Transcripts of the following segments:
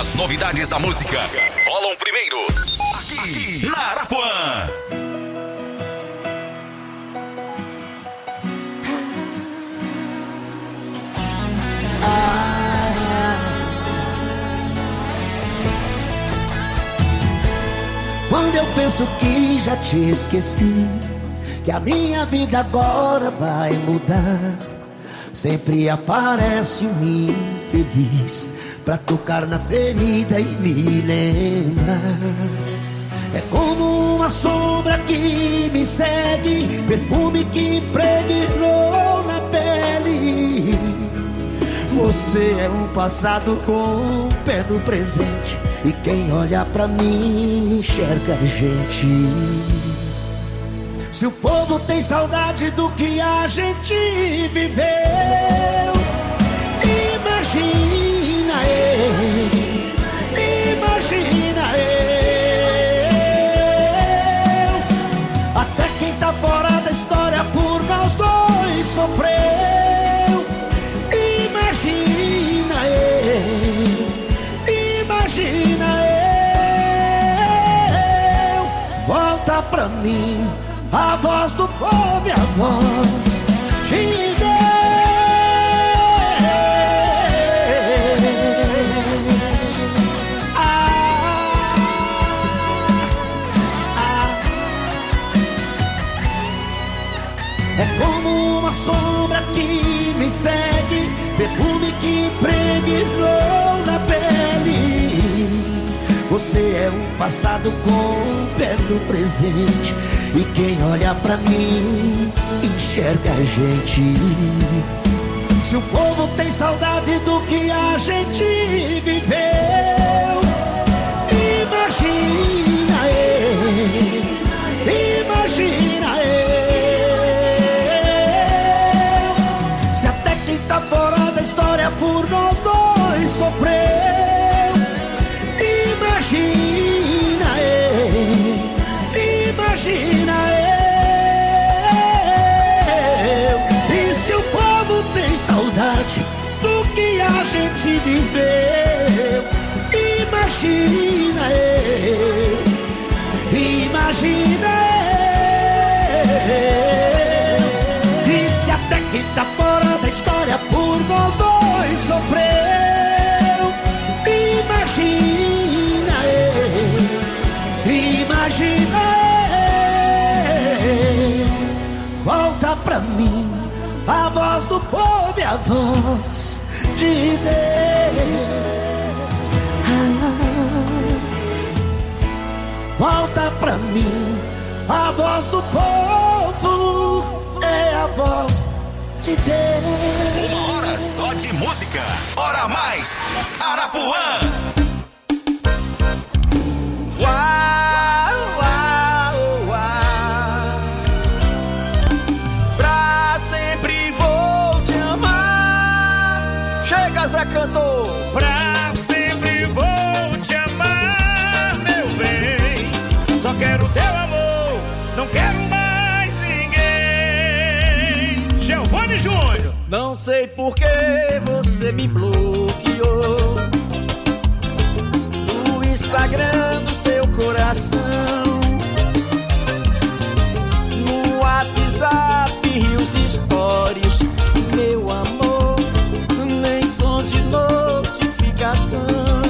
As novidades da música rolam primeiro aqui na Arapuã. Quando eu penso que já te esqueci, que a minha vida agora vai mudar, sempre aparece um infeliz pra tocar na ferida e me lembrar. É como uma sombra que me segue, perfume que impregnou na pele. Você é um passado com um pé no presente, e quem olha pra mim enxerga a gente. Se o povo tem saudade do que a gente viveu, imagina eu. Até quem tá fora da história por nós dois sofreu. Volta pra mim a voz do povo e a voz de Deus. É como uma sombra que me segue, perfume que impregnou na pele. Você é um passado com um pé no presente, e quem olha pra mim enxerga a gente. Se o povo tem saudade do que a gente viveu, imagina eu. Se até quem tá fora da história por nós dois sofreu. Imagina eu. E se o povo tem saudade do que a gente viveu, imagina eu. E se até quem tá fora da história por nós dois sofreu, imagina eu. Volta pra mim a voz do povo e a voz de Deus. Volta pra mim a voz do povo, é a voz de Deus. Uma hora só de música, Hora Mais Arapuã. Zé cantou. Pra sempre vou te amar, meu bem. Só quero teu amor, não quero mais ninguém. Giovanni Júnior. Não sei por que você me bloqueou no Instagram do seu coração, no WhatsApp e os stories, meu amor. Nem som de notificação.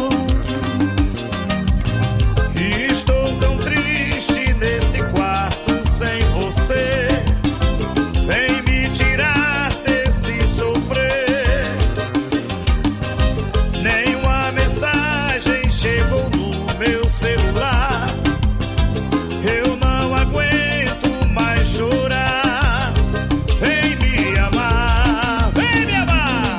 Estou tão triste nesse quarto sem você. Vem me tirar desse sofrer. Nenhuma mensagem chegou no meu celular. Eu não aguento mais chorar. Vem me amar, vem me amar.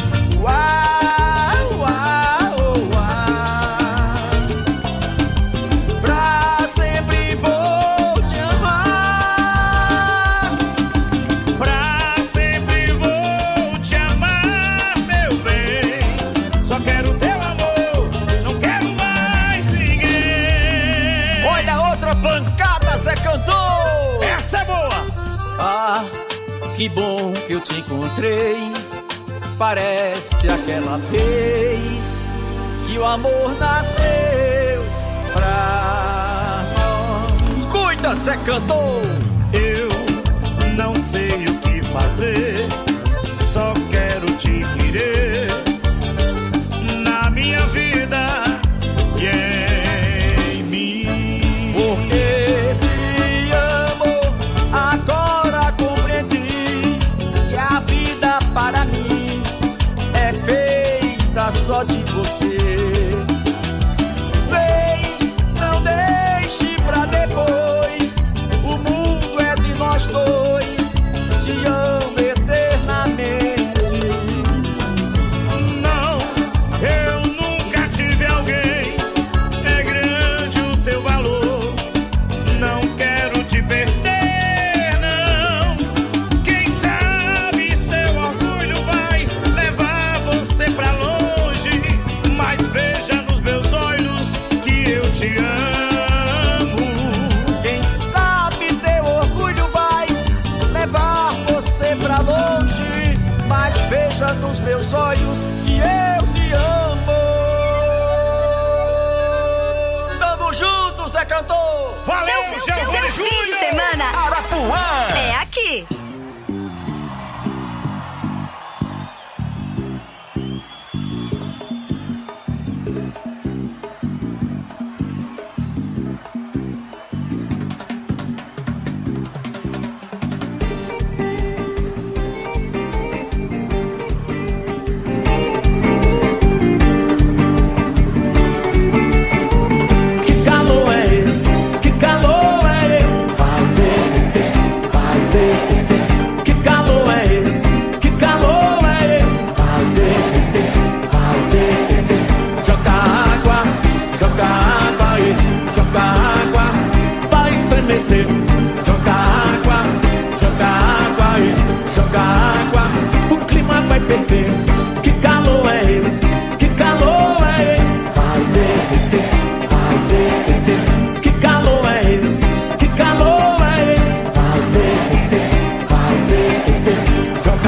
Pra sempre vou te amar. Pra sempre vou te amar, meu bem. Só quero teu amor, não quero mais ninguém. Olha outra pancada, Zé cantou. Essa é boa. Ah, que bom que eu te encontrei. Parece aquela vez e o amor nasceu pra nós. Cuida, Zé Cantor! Eu não sei o que fazer, só quero te querer na minha vida e em mim. Porque te amo, agora compreendi que a vida para mim é feita só de você. Vem, não deixe pra depois, o mundo é de nós dois, te amo eternamente. Não, eu nunca tive alguém, é grande o teu valor, não quero te perder, não. Quem sabe seu orgulho vai levar você pra longe, mas veja nos meus olhos que eu te amo. Quem sabe teu orgulho vai levar você pra longe, mas veja nos meus olhos que eu te amo. Tamo junto, Zé Cantor! Valeu, Giovanni Fim de Júnior! semana Arapuã. é aqui. Que calor é esse? Que calor é esse? Vai derreter, vai derreter. Que calor é esse? Que calor é esse? Vai derreter, vai derreter. Joga água aí, joga água, vai estremecer. Joga água aí, joga água, o clima vai perder. Que calor é esse? Que calor é esse? Vai derreter, vai derreter. Que calor é esse? Que calor é esse? Vai derreter, vai derreter. Joga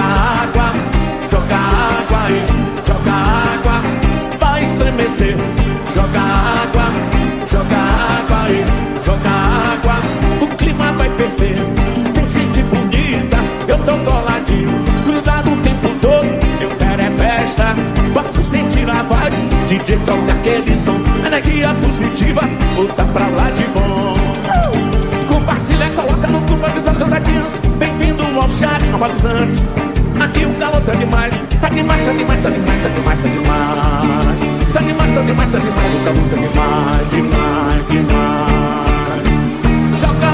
água aí, joga água, vai estremecer. Joga água aí, joga água, o clima vai perder. Tem gente bonita, eu tô coladinho, grudado o tempo todo, eu quero é festa. Posso sentir a vibe, DJ toca aquele som, energia positiva, volta pra lá de bom. Compartilha, coloca no grupo, avisa as cantadinhas. Bem-vindo ao chat normalizante. Aqui o calor tá demais, tá demais, tá demais, tá demais, tá demais, tá demais. Tá demais, tá demais, tá demais, o calor tá demais, demais, demais. Joga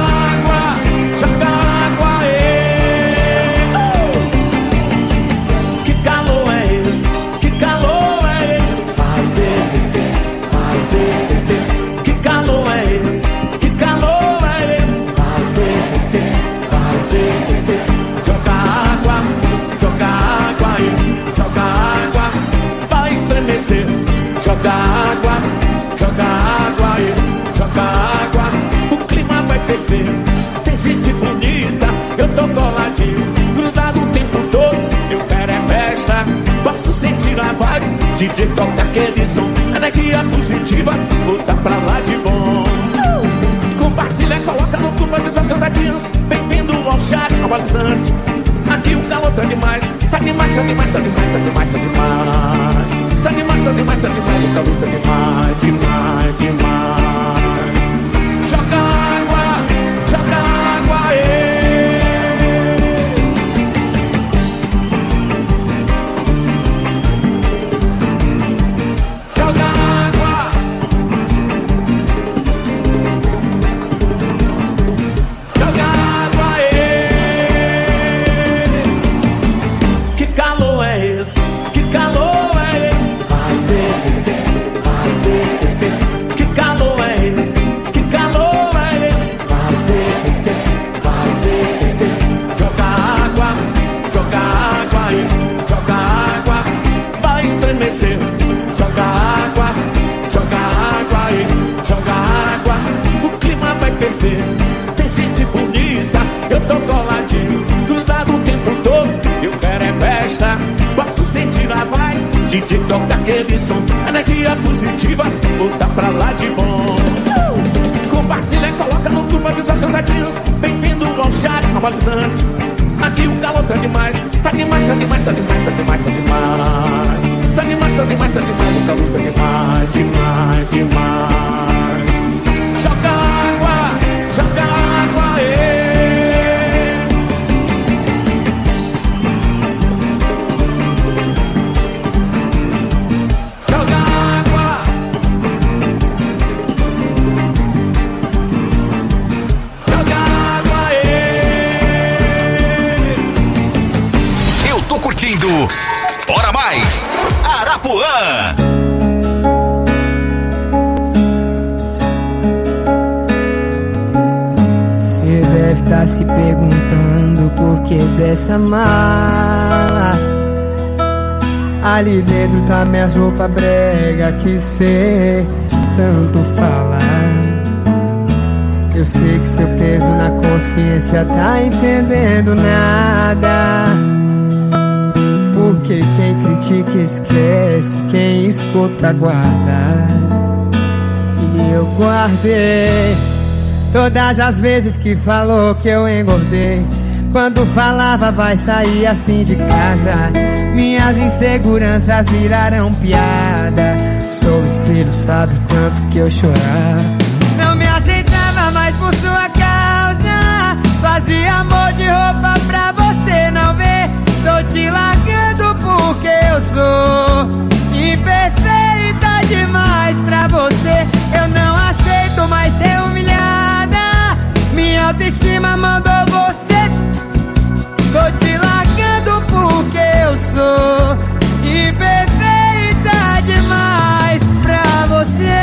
água, Que calor é esse? Que calor é esse? Vai derreter, vai derreter. Que calor é esse? Que calor é esse? Vai derreter, vai derreter. Joga água aí, joga água, vai estremecer. Joga água aí, joga água, o clima vai perder. Tem gente bonita, eu tô coladinho, grudado o tempo todo, eu quero é festa. Posso sentir a vibe, DJ toca aquele som, energia positiva, volta pra lá de bom. Compartilha, coloca no grupo, avisa as cantadinhas. Bem-vindo ao chat normalizante. Aqui o calor tá demais, tá demais, tá demais, tá demais, tá demais, tá demais. Tá demais, tá demais, tá demais, o calor tá demais, demais, demais. Joga água aí. Joga água. Joga água aí. Que calor é esse? Que calor é esse? Vai derreter, vai derreter. Que calor é esse? Que calor é esse? Vai derreter, vai derreter. Joga água aí, joga água, vai estremecer. Joga água aí, joga água, o clima vai perder. Tem gente bonita, eu tô coladinho, grudado o tempo todo, eu quero é festa. Posso sentir a vibe, DJ toca aquele som, energia positiva, volta pra lá de bom. Compartilha, coloca no tubo, avisa as cantadinhas. Bem-vindo ao chat normalizante. Aqui o calor tá demais. Tá demais, tá demais, tá demais, tá demais, tá demais. Tá demais, tá demais, tá demais. O calor tá demais, demais, demais. Joga água, Joga água. Joga água, Eu tô curtindo. Bora mais. Arapuã. Cê deve tá se perguntando por que dessa mala. Ali dentro tá minhas roupas brega que cê tanto fala. Eu sei que seu peso na consciência tá entendendo nada. Porque quem critica esquece, quem escuta guarda. E eu guardei todas as vezes que falou que eu engordei. Quando falava vai sair assim de casa, minhas inseguranças viraram piada. Sou espelho, sabe o tanto que eu chorava. Não me aceitava mais por sua causa. Fazia amor de roupa pra você não ver. Tô te largando porque eu sou imperfeita demais pra você. Eu não aceito mais ser humilhada. Minha autoestima mandou você. Tô te largando porque eu sou imperfeita demais pra você.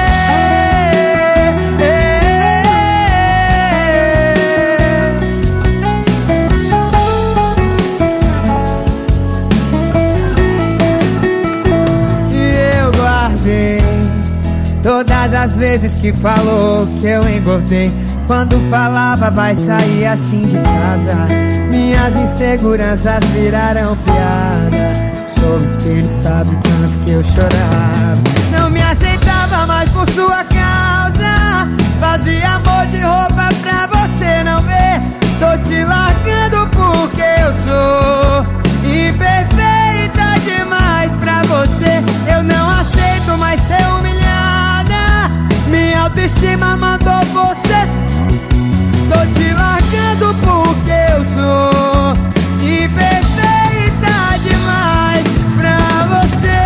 Todas as vezes que falou que eu engordei. Quando falava vai sair assim de casa, minhas inseguranças viraram piada. Sou espelho, sabe o tanto que eu chorava. Não me aceitava mais por sua causa. Fazia amor de roupa pra você não ver. Tô te largando porque eu sou imperfeita demais pra você. Eu não aceito mais ser humilhada. Minha autoestima mandou você. Tô te largando porque eu sou imperfeita demais pra você.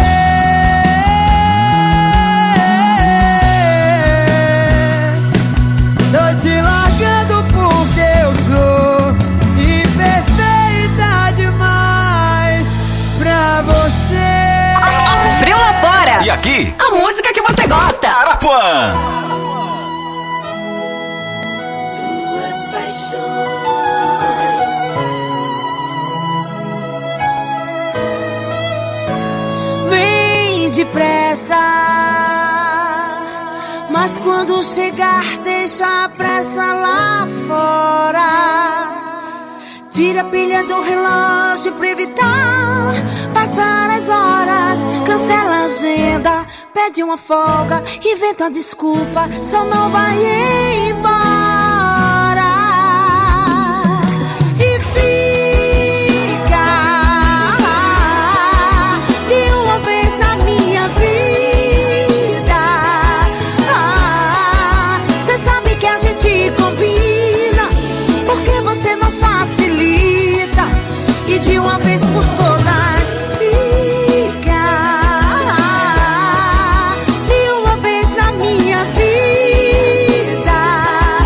Tô te largando porque eu sou imperfeita demais pra você. Frio lá fora. E aqui, A música que você gosta. Arapuã. Vem depressa, mas quando chegar deixa a pressa lá fora. Tira a pilha do relógio pra evitar passar as horas. Cancela a agenda, pede uma folga, inventa uma desculpa, só não vai embora. E fica de uma vez na minha vida. Cê sabe que a gente combina, porque você não facilita. E de uma vez por todas fica de uma vez na minha vida.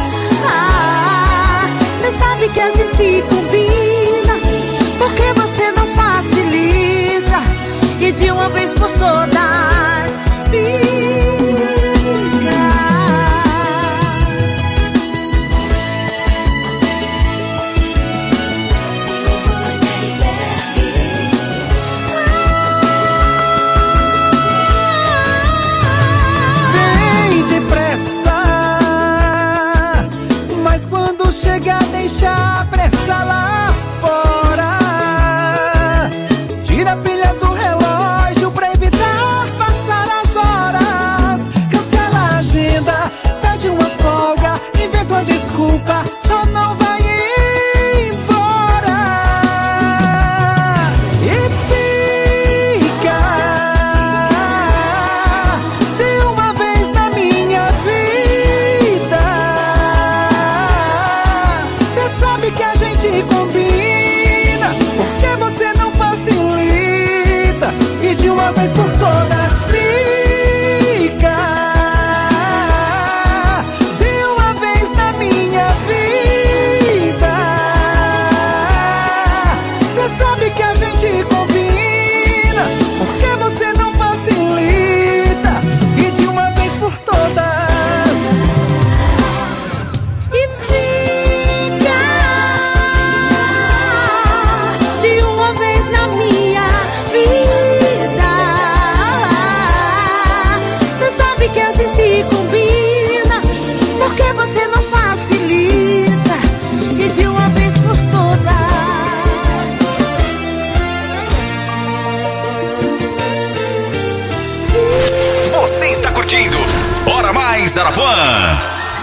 Você está curtindo Hora Mais Arapuã.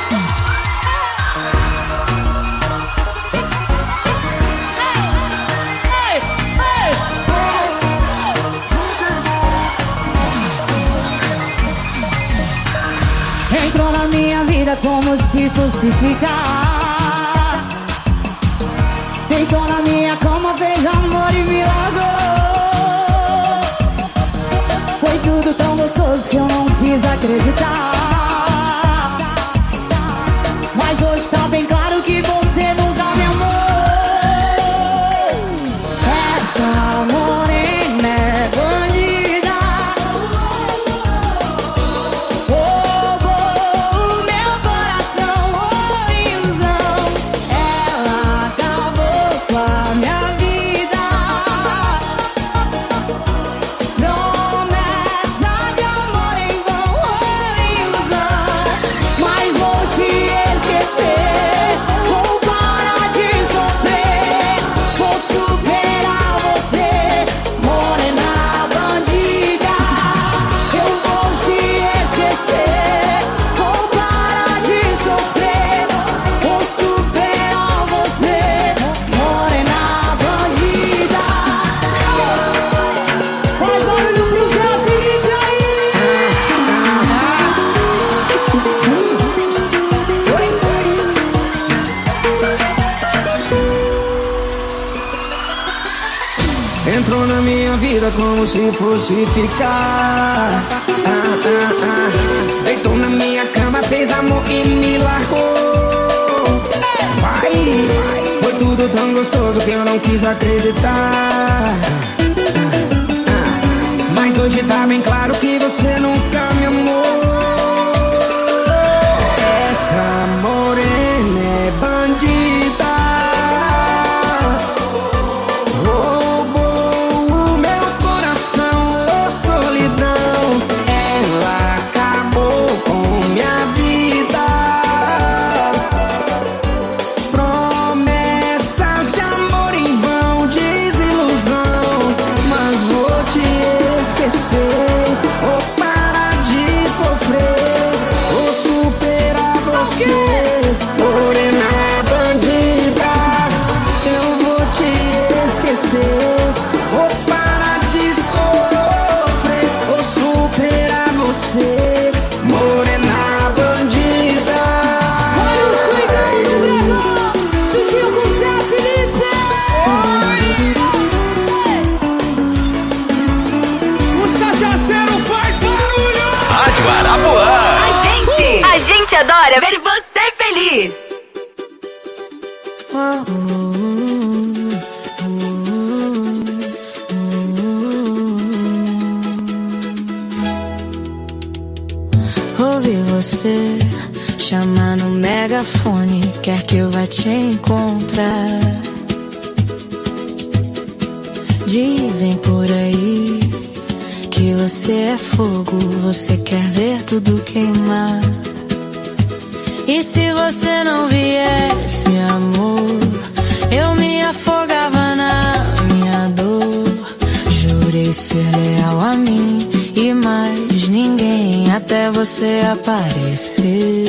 Entrou na minha vida como se fosse ficar. Deitou na minha cama, fez amor e me largou. Foi tudo tão gostoso que eu não quis acreditar. Mas hoje tá bem claro que você nunca me amou. Essa morena é bandida, roubou o meu coração, ilusão. Ela acabou com a minha vida. Promessa de amor em vão, ilusão. Mas vou te esquecer, vou parar de sofrer, vou superar você, morena bandida. Eu vou te esquecer, vou parar de sofrer, vou superar você, morena bandida. Faz barulho pro Zé Felipe aí. Entrou na minha vida como se fosse ficar. Deitou na minha cama, fez amor e me largou. Vai, foi tudo tão gostoso que eu não quis acreditar. Mas hoje tá bem claro que você nunca me amou. Essa morena é bandida, roubou o meu coração, oh solidão. Ela acabou com minha vida. Promessas de amor em vão, desilusão. Mas vou te esquecer, vou parar de sofrer, vou superar você, morena bandida. Eu vou te esquecer, vou parar de sofrer, vou superar você, morena bandida. Olha os cuidados do Gregor, surgiu com o Zé Felipe. O cachaceiro faz barulho! Rádio Arapuã. A gente adora ver você feliz. Ouvi você chamar no megafone, quer que eu vá te encontrar. Dizem por aí que você é fogo, você quer ver tudo queimar. E se você não viesse, amor, eu me afogava na minha dor. Jurei ser leal a mim e mais ninguém, até você aparecer.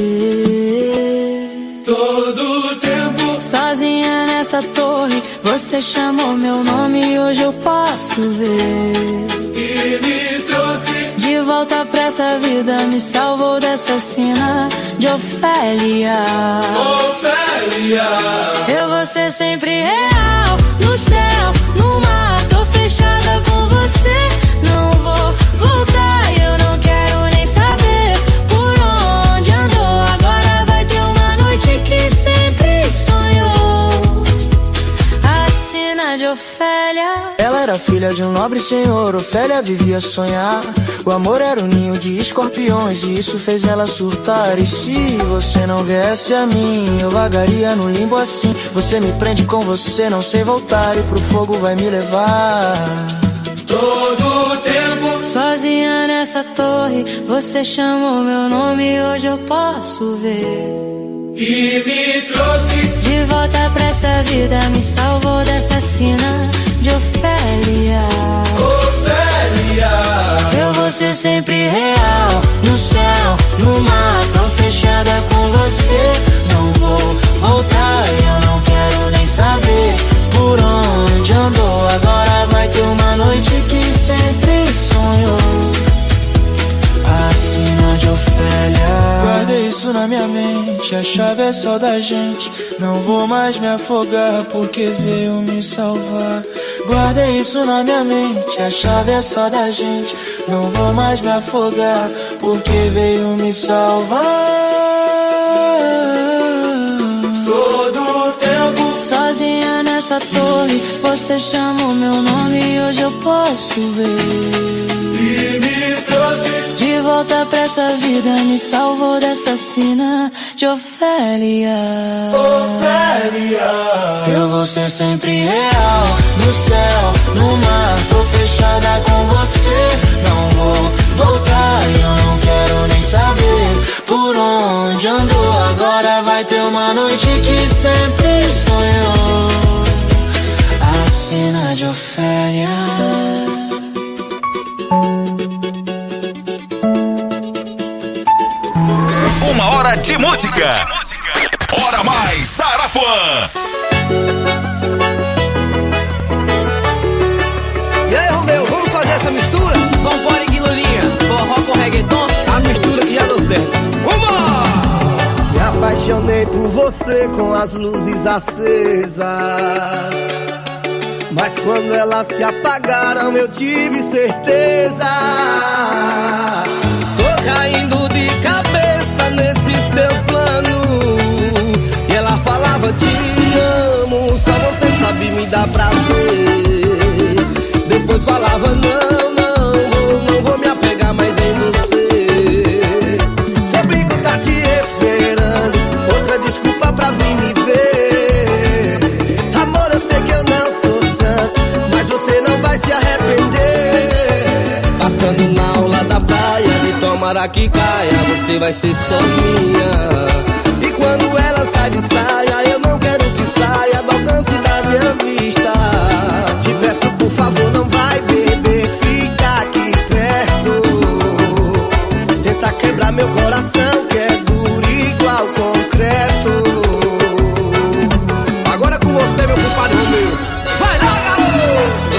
Todo tempo Sozinha nessa torre, você chamou meu nome e hoje eu posso ver. e me trouxe De volta pra essa vida, me salvou dessa cena de Ofélia. Ofélia. Eu vou ser sempre real, no céu, no mar. Tô fechada com você, não vou voltar. Eu não quero nem saber por onde andou. Agora vai ter uma noite que sempre sonhou. A sina de Ofélia. Ela era filha de um nobre senhor, Ofélia vivia a sonhar. O amor era um ninho de escorpiões e isso fez ela surtar. E se você não viesse a mim, eu vagaria no limbo assim. Você me prende com você, não sei voltar, e pro fogo vai me levar. Todo tempo Sozinha nessa torre, você chamou meu nome e hoje eu posso ver. e me trouxe De volta pra essa vida, me salvou dessa sina de Ofélia. Ofélia. Eu vou ser sempre real, no céu, no mar, tô fechada com você. Não vou voltar, eu não quero nem saber por onde andou. Agora vai ter uma noite que sempre sonhou. Assina de Ofélia. Guardei isso na minha mente, a chave é só da gente. Não vou mais me afogar porque veio me salvar. Guardei isso na minha mente, a chave é só da gente. Não vou mais me afogar porque veio me salvar. Todo tempo sozinha nessa torre, você chama o meu nome e hoje eu posso ver. E me trouxe de volta pra essa vida, me salvou dessa sina de Ofélia. Ofélia. Eu vou ser sempre real, no céu, no mar, tô fechada com você. Não vou voltar, eu não quero nem saber por onde andou. Agora vai ter uma noite que sempre sonhou. Assina de Ofélia. Uma hora de música. Hora mais Sarapuã. E aí, Romeu, vamos fazer essa mistura? Vambora, Guilurinha. Forró com reggaeton, a mistura que já deu certo. Vamos! Me apaixonei por você com as luzes acesas, mas quando elas se apagaram eu tive certeza. Tô caindo de cabeça nesse seu plano. E ela falava te amo, só você sabe me dar prazer. Depois falava não vou me apegar mais em você. Seu brinco tá te esperando, outra desculpa pra vir me ver. Amor, eu sei que eu não sou santo, mas você não vai se arrepender. Passando na aula da praia, de tomara que caia, você vai ser só minha. E quando ela sai de saia, eu não quero que saia do alcance da minha vista. Te peço por favor, não vai beber, fica aqui perto. Tenta quebrar meu coração que é duro igual concreto. Agora é com você, meu compadre Romeu. Vai lá, garoto!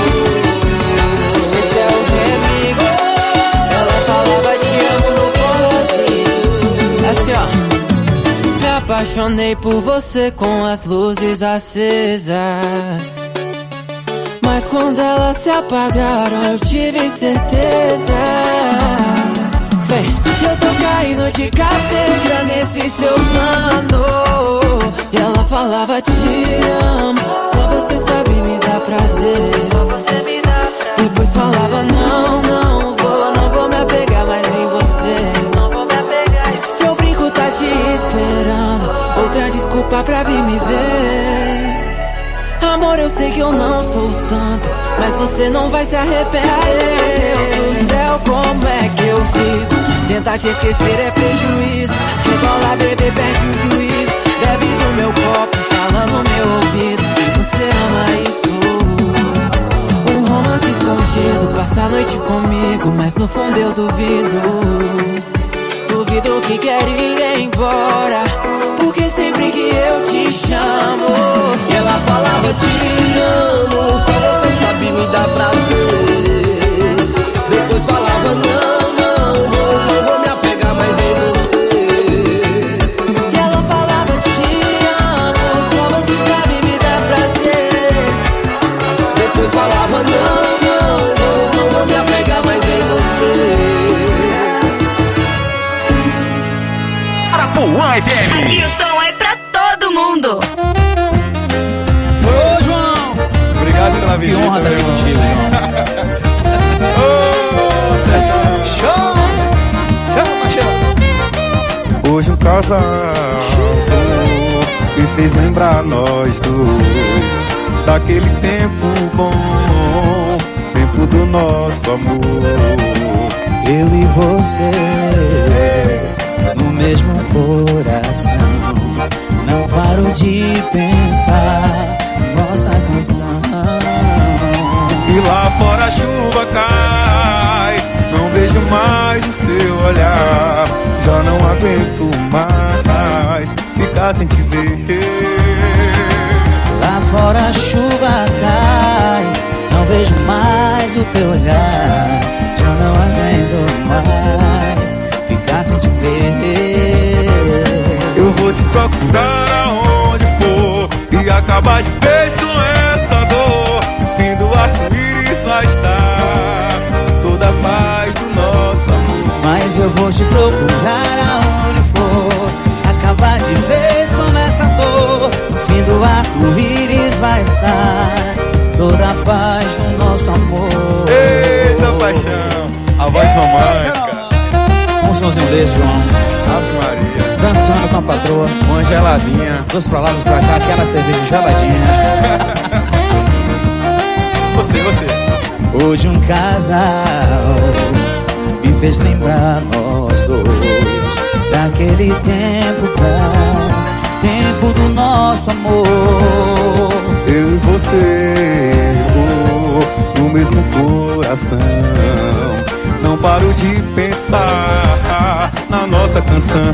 Esse é o Remigo. Ela falava te amo no forrozinho. Assim, ó. Me apaixonei por você com as luzes acesas, mas quando elas se apagaram eu tive certeza. Vem, eu tô caindo de cabeça nesse seu plano. E ela falava te amo, só você sabe me dar prazer. Depois falava não vou me apegar mais em você. Seu brinco tá te esperando, outra desculpa pra vir me ver. Amor, eu sei que eu não sou santo, mas você não vai se arrepender. Meu Deus do céu, como é que eu fico? Tentar te esquecer é prejuízo. Rebola, bebê, perde o juízo. Bebe do meu copo, fala no meu ouvido. Você ama isso? Um romance escondido, passa a noite comigo, mas no fundo eu duvido. Duvido que quer ir embora, porque sempre que eu te chamo, que ela falava te amo, só você sabe me dar prazer. Depois falava não vou me apegar mais em você. Que ela falava te amo, só você sabe me dar prazer. Depois falava não vou me apegar mais em você. Sarapuã FM. Aqui o som é pra todo mundo. Ô, João! Obrigado pela visita. Que honra estar aqui contigo, João. Ô, Sérgio! Show! Hoje um casal me fez lembrar nós dois daquele tempo bom, tempo do nosso amor. Eu e você no mesmo coração, não paro de pensar nossa canção. E lá fora a chuva cai, mais o seu olhar. Já não aguento mais ficar sem te ver. Lá fora a chuva cai, não vejo mais o teu olhar. Já não aguento mais ficar sem te ver. Eu vou te procurar aonde for e acabar de vez com essa dor. No fim do arco-íris vai estar toda a paz do nosso amor. Mas eu vou te procurar aonde for, acabar de vez com essa dor. No fim do arco-íris vai estar toda a paz do nosso amor. Eita paixão, a voz romântica. Um somzinho desse, João. Ave Maria. Dançando com a patroa, uma geladinha. dois pra lá, dois pra cá, aquela cerveja geladinha. Você. Hoje um casal me fez lembrar nós dois daquele tempo bom, tempo do nosso amor. Eu e você, no mesmo coração. Não paro de pensar na nossa canção.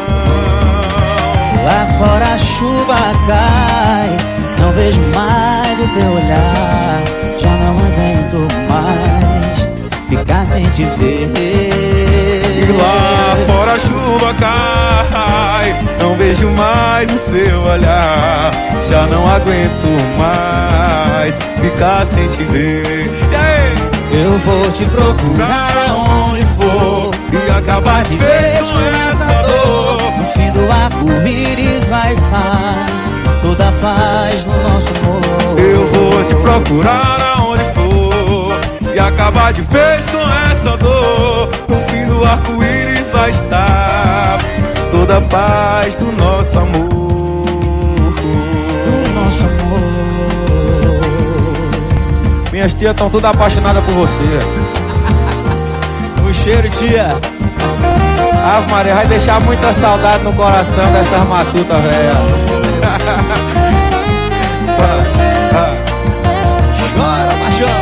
Lá fora a chuva cai, não vejo mais o teu olhar. Já não aguento mais ficar sem te ver. E lá fora a chuva cai, não vejo mais o seu olhar. Já não aguento mais ficar sem te ver. E aí? Eu vou te procurar aonde for e acabar de vez com essa dor. No fim do arco-íris vai estar toda a paz no nosso amor. Eu vou te procurar aonde for e acabar de vez com essa dor. No fim do arco-íris vai estar toda a paz do nosso amor. Do nosso amor. Minhas tias estão todas apaixonadas por você. O cheiro, tia. Ave Maria, vai deixar muita saudade no coração dessas matutas, velha. Chora, paixão.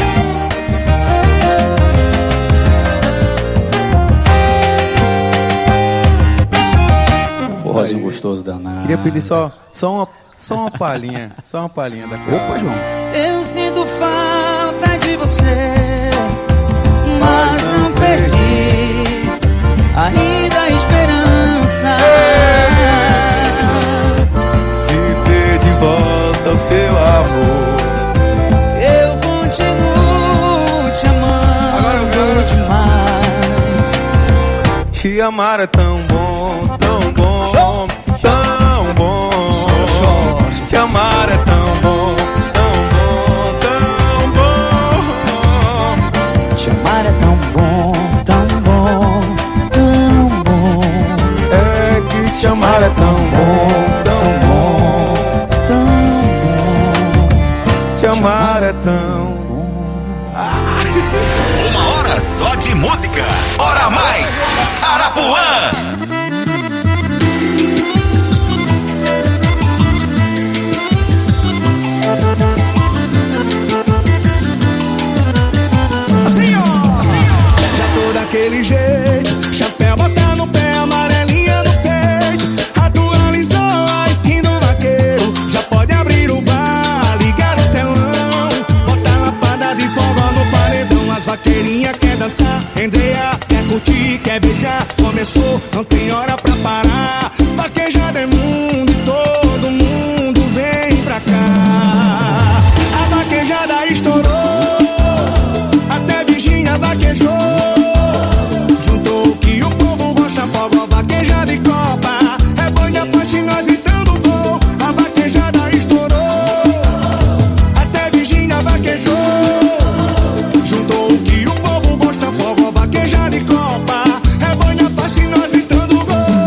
Forrozinho gostoso danado. Queria pedir só uma palhinha. Só uma palhinha daquela. Opa, João. Eu sinto falta de você, mas não perdi ainda a esperança de ter de volta o seu amor. Eu continuo te amando. Agora eu quero demais. Te amar é tão bom, tão bom, tão bom. Te amar é tão bom, tão bom, tão bom. Te amar é tão bom, tão bom, tão bom. É que te amar é tão bom, tão bom, tão bom. Te amar é tão bom. Uma hora só de música. Hora mais Arapuã. Já tô daquele jeito, chapéu botar no pé, amarelinha no peito. Atualizou a skin do vaqueiro. Já pode abrir o bar, ligar o telão, botar lapada de forró no paredão. As vaqueirinhas quer dançar, Andrea quer curtir, quer beijar. Começou, não tem hora pra parar. Vaquejada é mundo e todo mundo vem pra cá. A vaquejada estourou, até Virgínia vaquejou. Juntou o que o povo gosta, fogo, vaquejada e copa. É banha, faixa e nós gritando gol. A vaquejada estourou, até Virgínia vaquejou. Juntou o que o povo gosta, fogo, vaquejada e copa. É banha, faixa e nós gritando gol.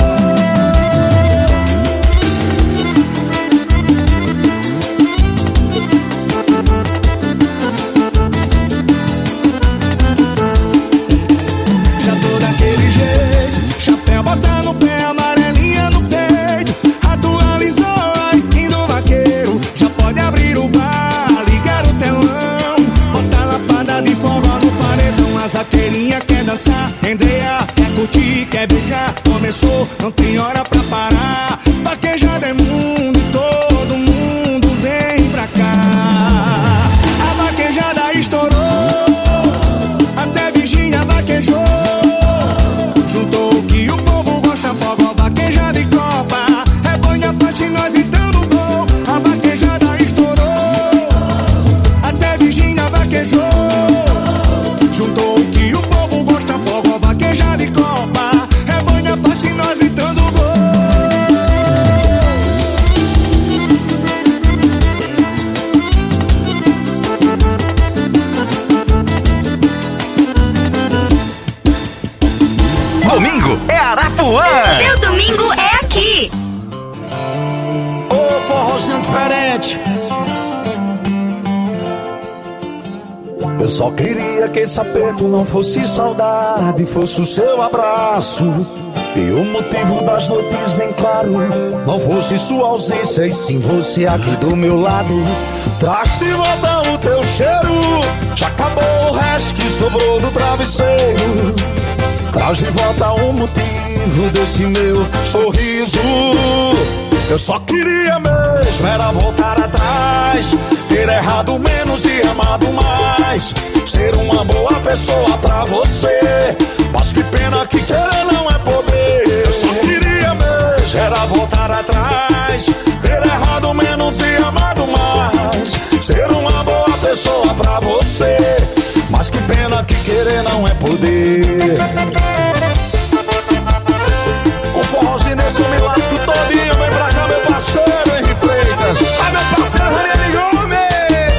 quer beijar, começou, não tem hora pra parar. Vaquejada é mundo e todo mundo vem pra cá. A vaquejada estourou, até Virgínia vaquejou. Juntou o que o povo gosta, forró, vaquejada e copa. É banha, faixa e nós gritando gol. A vaquejada estourou, até Virgínia vaquejou. Juntou o que o povo gosta, forró, vaquejada e copa. É banha, faixa e nós gritando gol. Domingo é Arapuã. Seu domingo é aqui. Ô, forrozinho diferente. Eu só queria que esse aperto não fosse saudade, fosse o seu abraço. E o motivo das noites em claro não fosse sua ausência, e sim você aqui do meu lado. Traz de volta o teu cheiro, já acabou o resto que sobrou do travesseiro. Traz de volta o motivo desse meu sorriso. Eu só queria mesmo era voltar atrás, ter errado menos e amado mais, ser uma boa pessoa pra você. Mas que pena que querer não é poder. Eu só queria mesmo era voltar atrás, ter errado menos e amado mais, ser uma boa pessoa pra você. Mas que pena que querer não é poder. O forrozinho nesse eu me lasco todinho. Vem pra cá, meu parceiro Henri Freitas. Ah, meu parceiro Ranieri Gomes.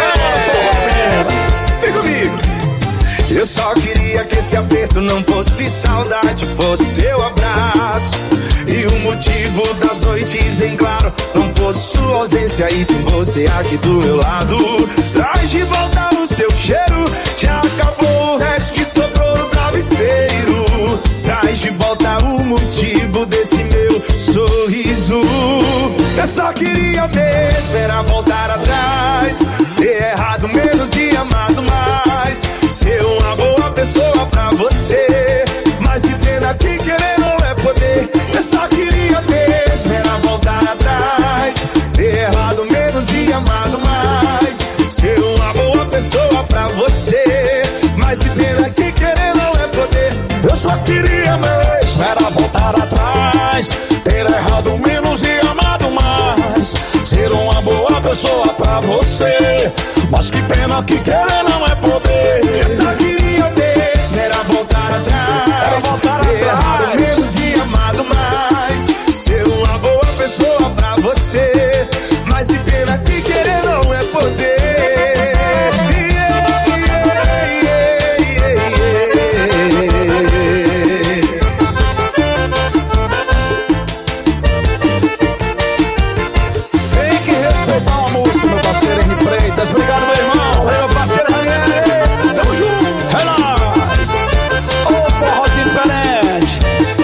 Vem comigo. Eu só queria que esse aperto não fosse saudade, fosse seu abraço. E o motivo das noites em claro não fosse sua ausência, e sim você aqui do meu lado. Traz de volta o seu cheiro, já acabou o resto que sobrou no travesseiro. Traz de volta o motivo desse meu sorriso. Eu só queria mesmo era voltar atrás, ter errado menos e amado mais, ser uma boa pessoa pra você. Mas que pena que querer não é poder. Eu só queria mesmo era voltar atrás, ter errado menos e amado mais, ser uma boa pessoa pra você. Mas que pena que querer não é poder. Eu só queria mesmo era voltar atrás, ter errado menos e amado mais, ser uma boa pessoa pra você. Mas que pena que querer não é poder. Eu só queria mesmo era voltar atrás, ter errado menos e amado mais, ser uma boa pessoa pra você. Mas que pena que querer não é poder. Tem que respeitar a música, meu parceiro Henri Freitas. Obrigado, meu irmão. Meu parceiro Ranieri. Tamo junto. É nóis. Ô, forrozinho diferente.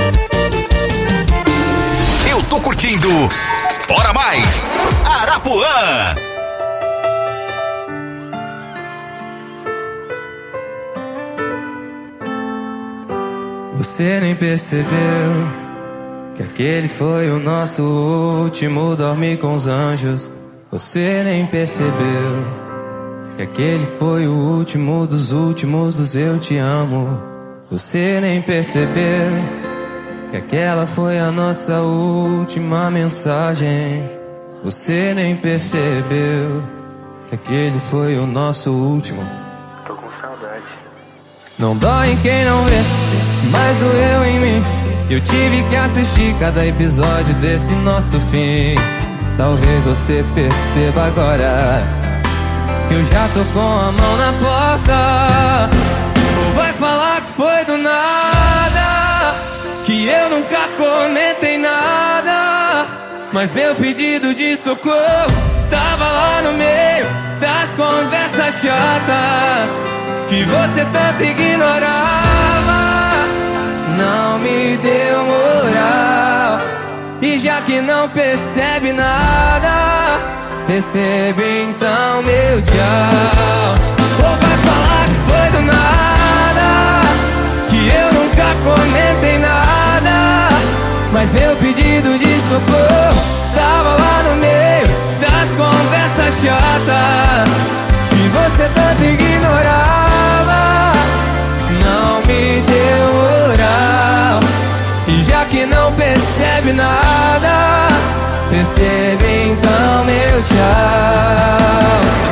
Eu tô curtindo. Bora mais. Arapuã. Você nem percebeu que aquele foi o nosso último dormir com os anjos. Você nem percebeu que aquele foi o último dos eu te amo. Você nem percebeu que aquela foi a nossa última mensagem. Você nem percebeu que aquele foi o nosso último. Tô com saudade. Não dói em quem não vê, mas doeu em mim. Eu tive que assistir cada episódio desse nosso fim. Talvez você perceba agora que eu já tô com a mão na porta. Ou vai falar que foi do nada, que eu nunca comentei nada, mas meu pedido de socorro tava lá no meio das conversas chatas que você tanto ignorava. Não me deu moral, e já que não percebe nada, percebe então meu tchau. Ou vai falar que foi do nada, que eu nunca comentei nada, meu pedido de socorro tava lá no meio das conversas chatas que você tanto ignorava. Não me deu moral, e já que não percebe nada, percebe então meu tchau.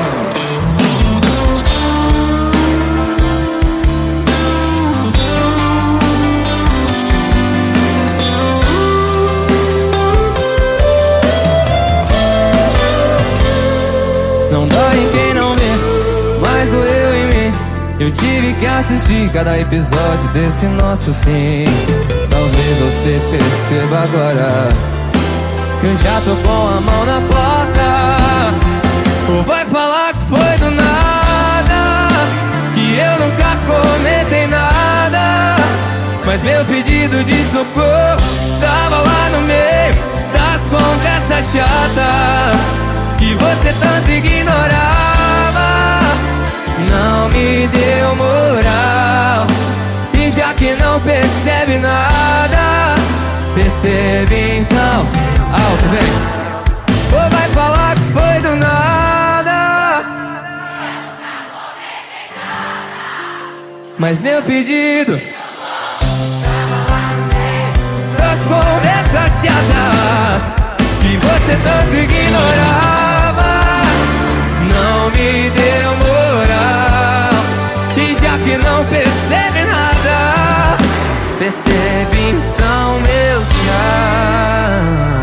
Não dói em quem não vê, mas doeu em mim. Eu tive que assistir cada episódio desse nosso fim. Talvez você perceba agora que eu já tô com a mão na porta. Ou vai falar que foi do nada, que eu nunca comentei nada. Mas meu pedido de socorro tava lá no meio das conversas chatas que você tanto ignorava. Não me deu moral, e já que não percebe nada, percebe então. Alto, vem. Ou vai falar que foi do nada, mas meu pedido das conversas chatas que você tanto ignorava. Não me deu moral, e já que não percebe nada, percebe então meu tchau.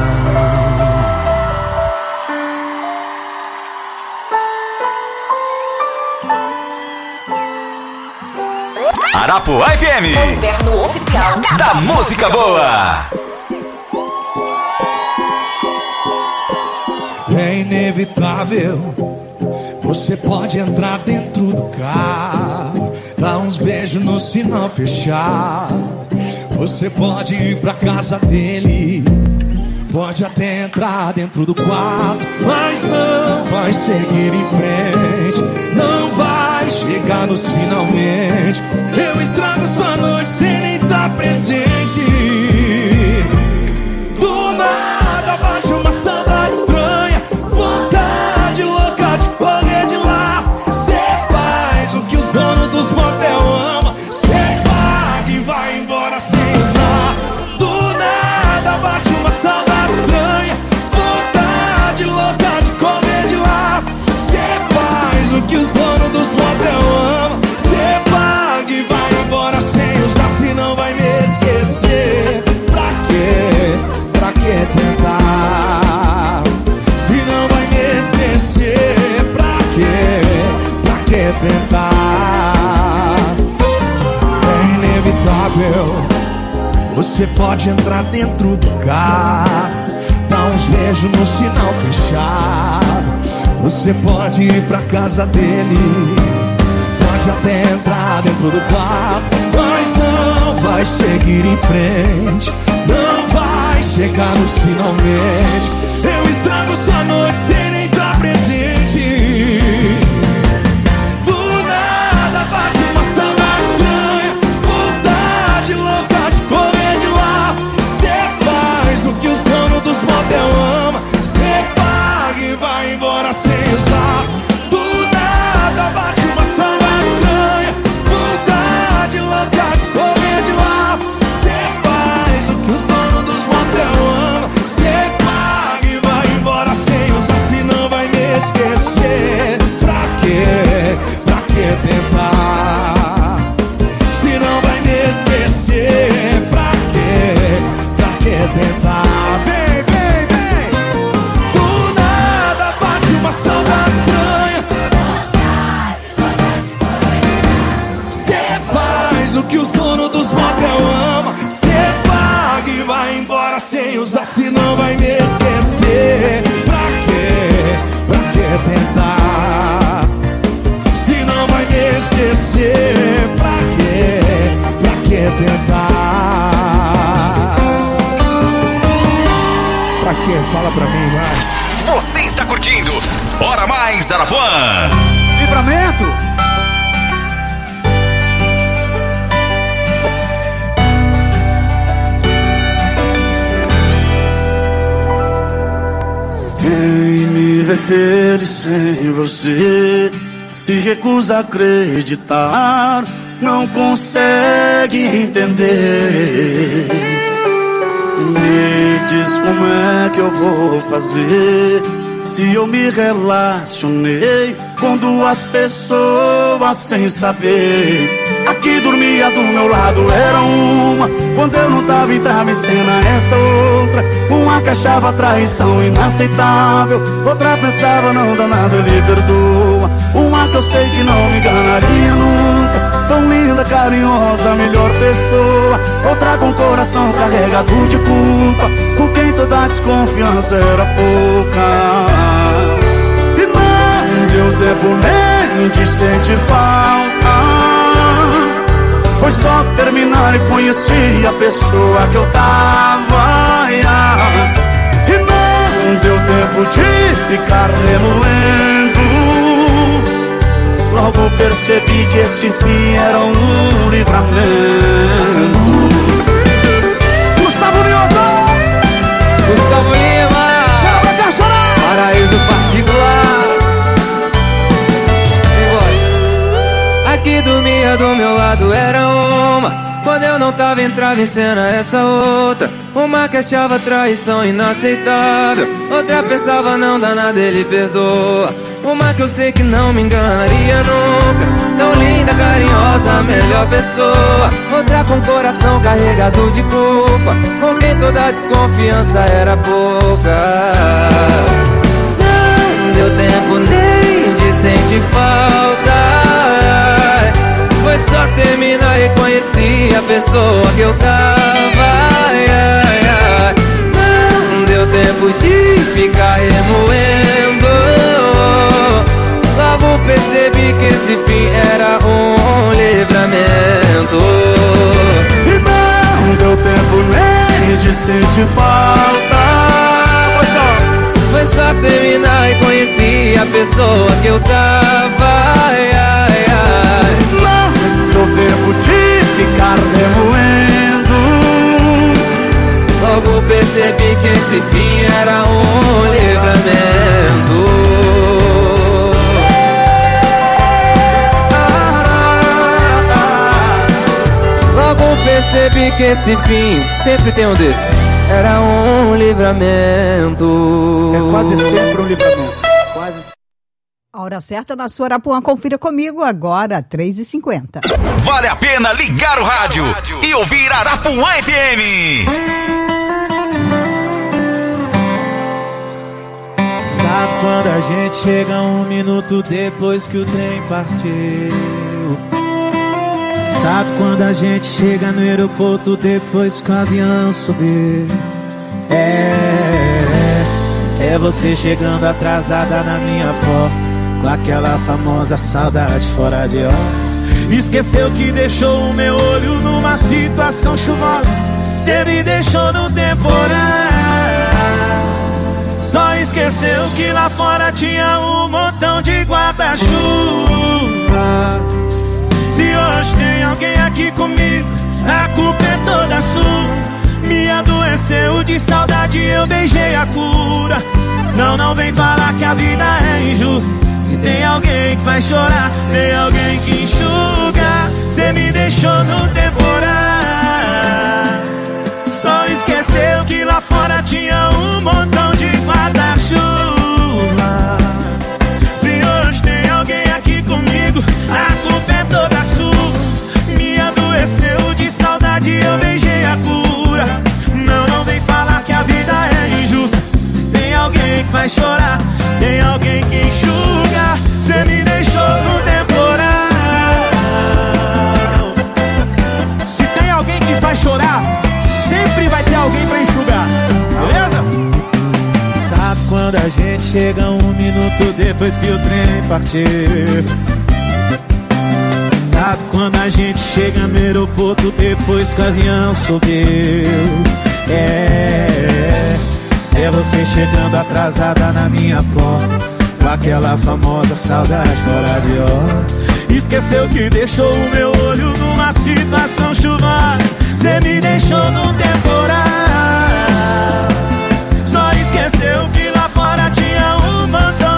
Arapuã FM, Inverno oficial da música boa. É inevitável, você pode entrar dentro do carro, dar uns beijos no sinal fechado. Você pode ir pra casa dele, pode até entrar dentro do quarto, mas não vai seguir em frente, não vai chegar nos finalmente. Eu estrago sua noite sem nem estar presente. Do nada bate uma saudade estranha, vontade louca de correr de lá. Cê faz o que os donos dos motel amam, cê paga e vai embora sem usar. Do nada bate uma saudade estranha, vontade louca de correr de lá. Cê faz o que os donos dos motel amam, cê paga e vai embora sem usar. Se não vai me esquecer, pra quê? Pra que tentar? Se não vai me esquecer, pra quê? Pra que tentar? É inevitável, você pode entrar dentro do carro, dar uns beijos no sinal fechado. Você pode ir pra casa dele, pode até entrar dentro do quarto, mas não vai seguir em frente, não vai chegar nos finalmente. Eu estrago sua noite sem nem estar presente. Do nada bate uma saudade estranha, vontade louca de correr de lá. Cê faz o que os donos dos motel amam, cê paga e vai embora sem usar. Do nada bate uma saudade estranha, vontade louca de correr de lá. Cê faz o que os donos dos motel amam, cê paga e vai embora sem usar. Se não vai me esquecer, pra quê? Pra que tentar? Se não vai me esquecer, pra quê? Pra que tentar? Vem, vem, vem. Do nada bate uma saudade estranha, cê faz o que os donos dos motel amam, cê paga e vai embora sem usar. Se não vai me esquecer, pra quê? Pra que tentar? Se não vai me esquecer, pra quê? Pra que tentar? Pra quê? Fala pra mim, vai. Você está curtindo Hora Mais Arapuã. Livramento. feliz sem você. Se recusa a acreditar, não consegue entender. Me diz como é que eu vou fazer, se eu me relacionei com duas pessoas sem saber. Aqui dormia do meu lado era uma, quando eu não tava entrava em cena essa outra. Uma que achava traição inaceitável, outra pensava não dá nada, ele perdoa. Uma que eu sei que não me enganaria nunca, tão linda, carinhosa, melhor pessoa. Outra com coração carregado de culpa, com quem toda desconfiança era pouca. E não deu tempo nem de sentir falta, foi só terminar e conheci a pessoa que eu tava. E não deu tempo de ficar remoendo, logo percebi que esse fim era um livramento. Gustavo Lima, Paraíso Particular. Aqui dormia do meu lado era uma, quando eu não tava entrava em cena essa outra. Uma que achava traição inaceitável, outra pensava não dá nada, ele perdoa. Uma que eu sei que não me enganaria nunca, tão linda, carinhosa, a melhor pessoa. Outra com coração carregado de culpa, com quem toda desconfiança era pouca. Não deu tempo nem de sentir falta, foi só terminar e conheci a pessoa que eu tava. Não deu tempo de ficar remoendo, logo percebi que esse fim era um livramento. E não deu tempo nem de sentir falta, foi só terminar e conheci a pessoa que eu tava. Não deu tempo de ficar remoendo, logo percebi que esse fim era um livramento. Logo percebi que esse fim, sempre tem um desse, era um livramento. É quase sempre um livramento. A hora certa na sua Arapuã, confira comigo agora, 3h50. Vale a pena ligar o rádio e ouvir Arapuã FM. Sabe quando a gente chega 1 minuto depois que o trem partiu? Sabe quando a gente chega no aeroporto depois que o avião subiu? É você chegando atrasada na minha porta, com aquela famosa saudade fora de hora. Esqueceu que deixou o meu olho numa situação chuvosa, cê me deixou no temporal. Só esqueceu que lá fora tinha um montão de guarda-chuva. Se hoje tem alguém aqui comigo, a culpa é toda sua. Me adoeceu de saudade, eu beijei a cura. Não vem falar que a vida é injusta. Se tem alguém que faz chorar, tem alguém que enxuga. Cê me deixou no temporal. Só esqueceu que lá fora tinha um montão de guarda-chuva. Se hoje tem alguém aqui comigo, a culpa é toda sua. Me adoeceu de saudade, eu beijei a cura. Não vem falar que a vida é injusta. Se tem alguém que faz chorar, tem alguém que enxuga. Cê me deixou no temporal. Se tem alguém que faz chorar, sempre vai ter alguém pra enxugar, beleza? Sabe quando a gente chega 1 minuto depois que o trem partiu? Sabe quando a gente chega no aeroporto depois que o avião subiu? É você chegando atrasada na minha porta, com aquela famosa saudade fora de hora. Esqueceu que deixou o meu olho numa situação chuvosa. Cê me deixou no temporal. Só esqueceu que lá fora tinha um montão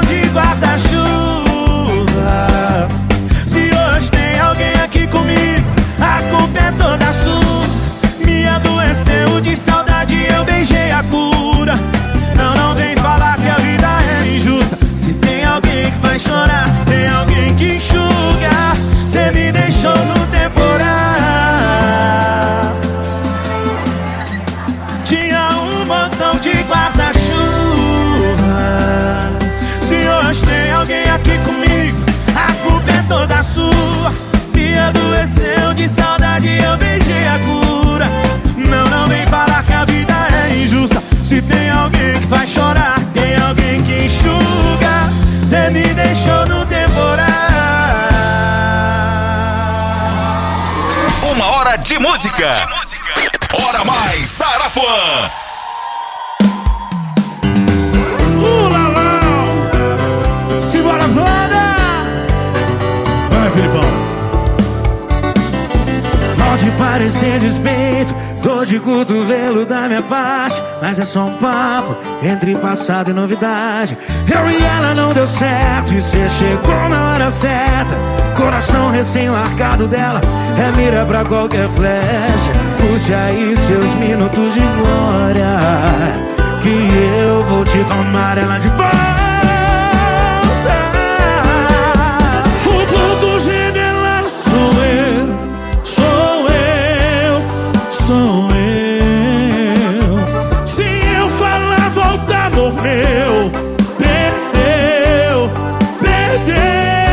Hora Mais Sarapuã. Simbora, banda! Vai, Filipão. Pode parecer despeito, dor de cotovelo da minha parte, mas é só um papo entre passado e novidade. Eu e ela não deu certo e cê chegou na hora certa. Coração recém-largado dela é mira pra qualquer flecha. Puxe aí seus minutos de glória, que eu vou te tomar ela de volta. O ponto G dela sou eu, sou eu, sou eu. Se eu falar volta, amor meu, perdeu, perdeu.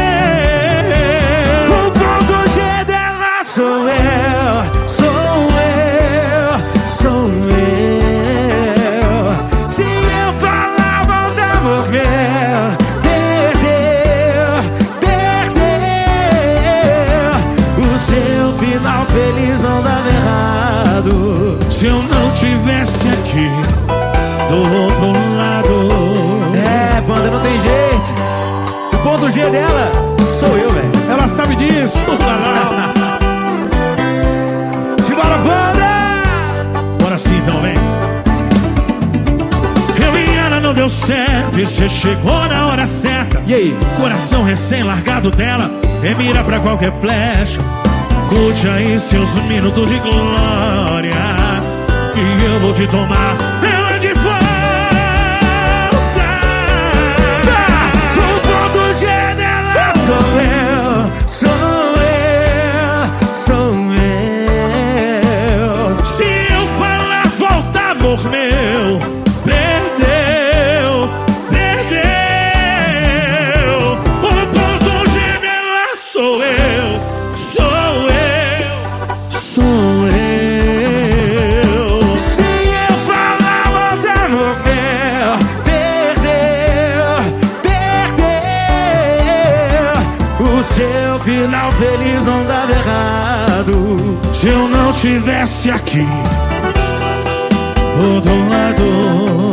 O ponto G dela sou eu, sou eu, sou eu. Se eu falar volta, amor meu, perdeu, perdeu. O seu final feliz não dava errado se eu não tivesse aqui do outro lado. É, banda, não tem jeito. O ponto G dela sou eu, velho. Ela sabe disso. Simbora, banda! Bora sim, então, vem. Eu e ela não deu certo e cê chegou na hora certa. E aí? Coração recém-largado dela é mira pra qualquer flecha. Curte aí seus minutos de glória, e eu vou te tomar ela de volta. O ponto G dela sou eu, sou eu, sou eu. Se eu falar volta, amor meu, perdeu, perdeu. O ponto G dela sou eu, sou eu, sou eu. Se eu falar volta, amor meu, perdeu, perdeu. O seu final feliz não dava errado se eu não tivesse aqui do outro lado.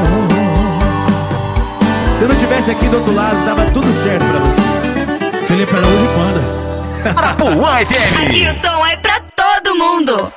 Se eu não tivesse aqui do outro lado, dava tudo certo pra você. Felipe Araújo e Panda. Arapuã FM. Aqui o som é pra todo mundo.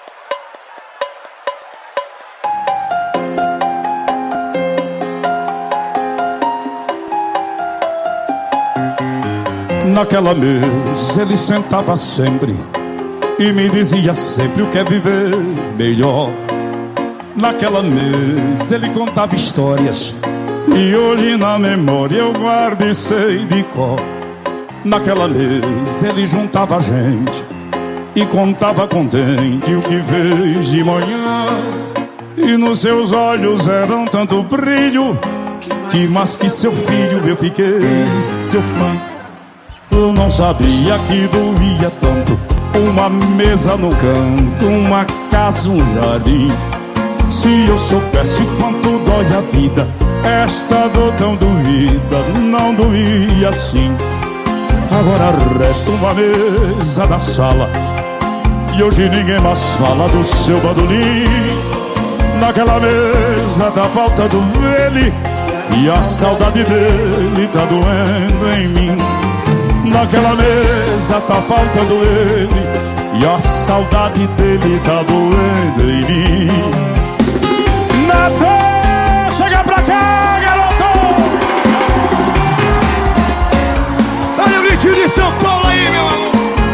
Naquela mesa ele sentava sempre e me dizia sempre o que é viver melhor. Naquela mesa ele contava histórias e hoje na memória eu guardo e sei de cor. Naquela mesa ele juntava a gente e contava contente o que fez de manhã. E nos seus olhos eram tanto brilho que mais que seu filho eu fiquei seu fã. Eu não sabia que doía tanto uma mesa no canto, uma casa, um jardim. Se eu soubesse quanto dói a vida, esta dor tão doída não doía assim. Agora resta uma mesa na sala e hoje ninguém mais fala do seu bandolim. Naquela mesa tá faltando ele e a saudade dele tá doendo em mim. Naquela mesa tá faltando ele e a saudade dele tá doendo em mim. Natal, chega pra cá, garoto! Olha o vídeo de São Paulo aí, meu amor!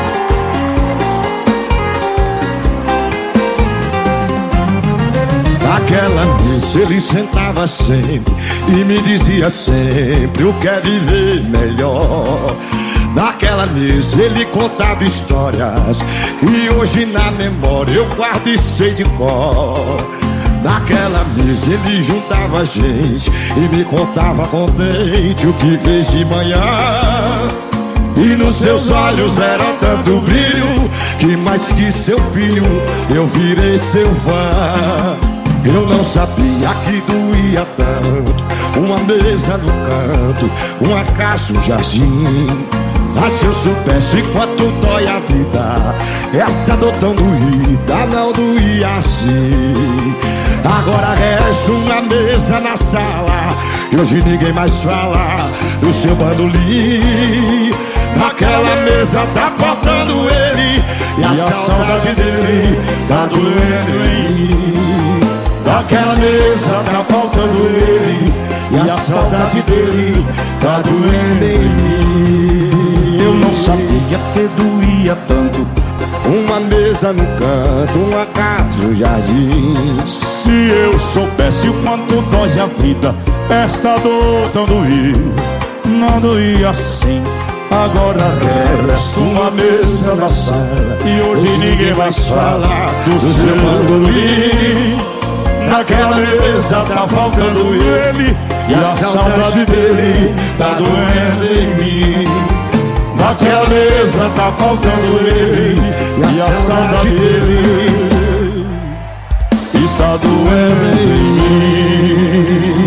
Naquela mesa ele sentava sempre e me dizia sempre o que é viver melhor. Naquela mesa ele contava histórias que hoje na memória eu guardo e sei de cor. Naquela mesa ele juntava a gente e me contava contente o que fez de manhã. E nos seus olhos era tanto brilho que mais que seu filho eu virei seu fã. Eu não sabia que doía tanto uma mesa no canto, uma casa, um jardim. Mas se eu soubesse quanto dói a vida, essa dor tão doída não doía assim. Agora resta uma mesa na sala e hoje ninguém mais fala do seu bandolim. Naquela mesa tá faltando ele e a saudade dele tá doendo em mim. Naquela mesa tá faltando ele e a saudade dele tá doendo em mim. Eu não sabia que doía tanto uma mesa no canto, uma casa no jardim. Se eu soubesse o quanto dói a vida, esta dor tão doía, não doía assim. Agora resta uma mesa na sala e hoje ninguém mais fala do seu bandolim. Naquela mesa tá faltando ele e a saudade dele tá doendo em mim. Naquela mesa tá faltando ele e a saudade dele está doendo em mim.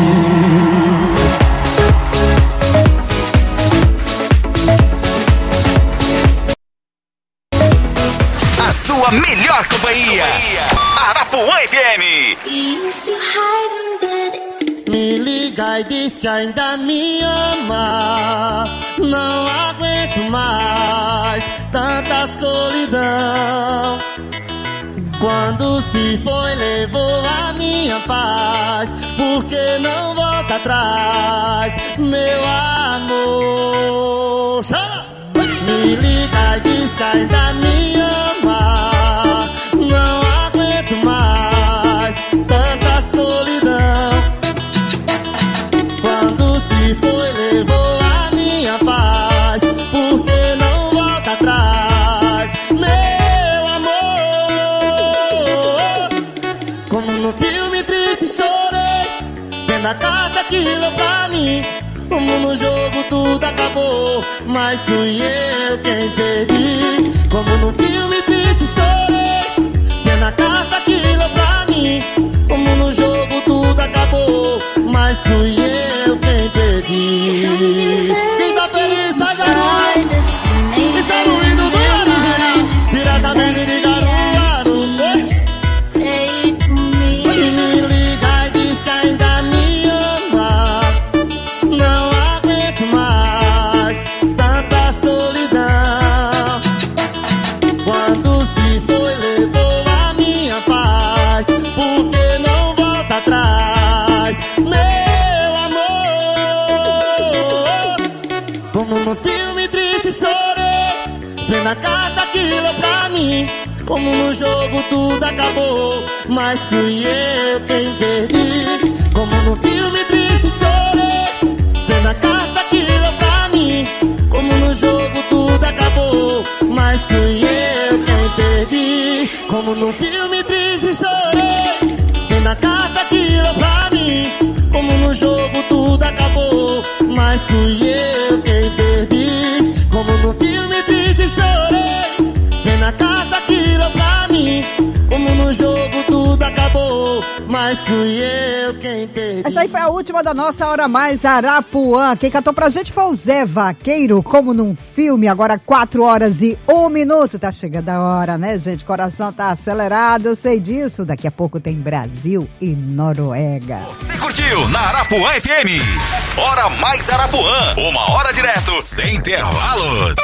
A sua melhor companhia, Arapuã FM. Me liga e diz que ainda me ama. Não aguento mais tanta solidão. Quando se foi levou a minha paz. Por que não volta atrás, meu amor? Chama! Me liga e diz que ainda me ama. Não aguento mais tanta solidão. Quando se foi levou a minha paz. Por que não volta atrás, meu amor? Como no filme triste chorei, vendo a carta que leu pra mim. Como no jogo tudo acabou, mas fui eu quem perdi. Como no filme triste chorei, vendo a carta que leu pra mim. Como no jogo tudo acabou, mas fui eu quem perdi. Quem tá feliz faz a luz. Isso é no hino do original, diretamente de Caruaru. E me liga e diz que ainda me ama. Não aguento mais tanta solidão. Quando se foi levou a minha paz. Por que não volta atrás, meu amor? Como no filme triste chorei, vendo a carta que leu pra mim. Como no jogo tudo acabou, mas fui eu quem perdi. Como no filme triste chorei, vendo a carta que leu pra mim. Como no jogo tudo acabou, mas fui eu quem perdi. Como no filme triste chorei, vendo a carta que leu pra mim. Como no jogo tudo acabou, mas fui eu quem perdi. Como no filme triste chorei, vendo a carta que leu pra mim. Como no jogo tudo acabou, mas fui eu quem perdi. Essa aí foi a última da nossa Hora Mais Arapuã. Quem cantou pra gente foi o Zé Vaqueiro, como num filme. Agora 4h01. Tá chegando a hora, né, gente? Coração tá acelerado, eu sei disso. Daqui a pouco tem Brasil e Noruega. Você curtiu na Arapuã FM? Hora Mais Arapuã. 1 hora direto, sem intervalos.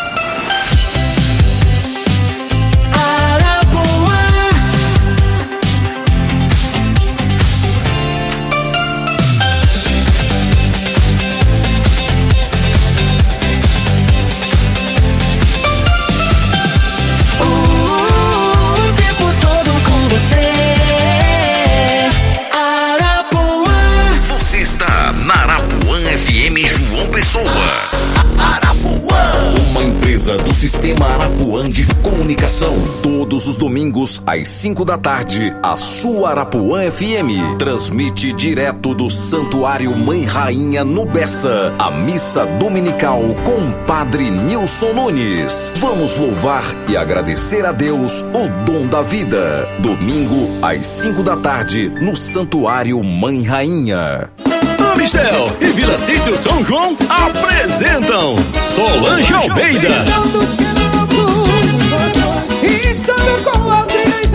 Você está na Arapuã FM João Pessoa. Arapuã, uma empresa do Sistema Arapuã de Comunicação. Todos os domingos às 5 da tarde, a sua Arapuã FM transmite direto do Santuário Mãe Rainha no Bessa, a missa dominical com Padre Nilson Nunes. Vamos louvar e agradecer a Deus o dom da vida. Domingo às 5 da tarde no Santuário Mãe Rainha. Amistel e Vila Sítio São João apresentam Solange Almeida. Estando com Aldrinhos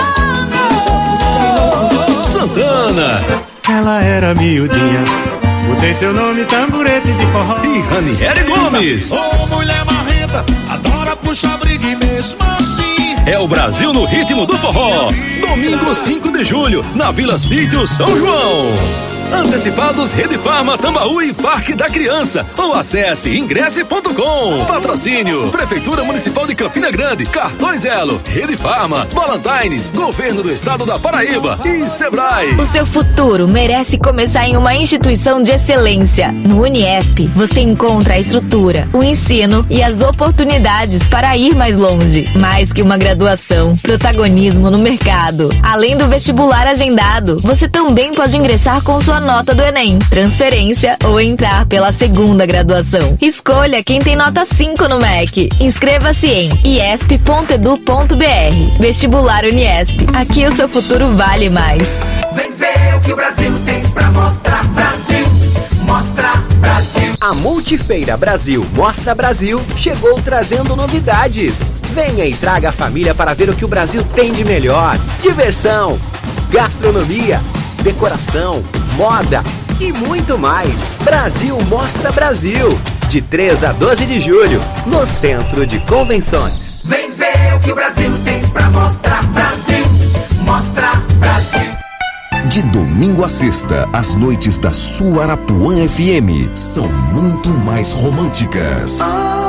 Santana. Ela era miudinha, botei seu nome tamborete de forró. E Ranieri Gomes. Ô mulher marrenta, adora puxar briga e mesmo assim É o Brasil no ritmo do forró. Domingo 5 de julho, na Vila Sítio São João. Antecipados Rede Farma, Tambaú e Parque da Criança. Ou acesse ingresse.com. Patrocínio Prefeitura Municipal de Campina Grande, Cartões Elo, Rede Farma, Ballantines, Governo do Estado da Paraíba e Sebrae. O seu futuro merece começar em uma instituição de excelência. No Uniesp, você encontra a estrutura, o ensino e as oportunidades para ir mais longe. Mais que uma graduação, protagonismo no mercado. Além do vestibular agendado, você também pode ingressar com sua nota do Enem, transferência ou entrar pela segunda graduação. Escolha quem tem nota 5 no MEC. Inscreva-se em iesp.edu.br. Vestibular Uniesp. Aqui o seu futuro vale mais. Vem ver o que o Brasil tem pra mostrar. Brasil, mostra Brasil. A Multifeira Brasil Mostra Brasil chegou trazendo novidades. Venha e traga a família para ver o que o Brasil tem de melhor. Diversão, gastronomia, decoração, moda e muito mais. Brasil Mostra Brasil, de 3 a 12 de julho, no Centro de Convenções. Vem ver o que o Brasil tem pra mostrar. Brasil, mostra Brasil. De domingo a sexta, as noites da sua Arapuã FM são muito mais românticas.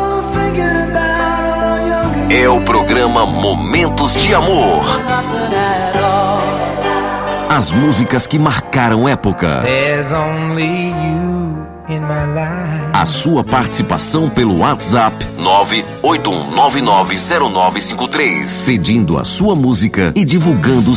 É o programa Momentos de Amor. As músicas que marcaram época. A sua participação pelo WhatsApp 981990953, pedindo a sua música e divulgando